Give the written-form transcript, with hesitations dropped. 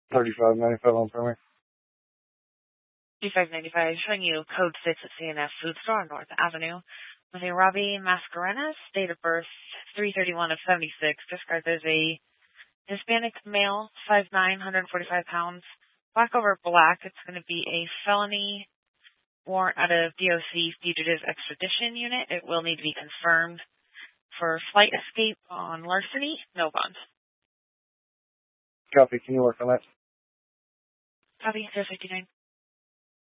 $35.95 on permit. 2595, showing you code 6 at CNF Food Store on North Avenue. With a Robbie Mascarenas, date of birth 3/31 of 76, described as a Hispanic male, 5'9", 145 pounds, black over black. It's going to be a felony warrant out of DOC Fugitive Extradition Unit. It will need to be confirmed for flight escape on larceny, no bond. Copy. Can you work on that? Copy, 059.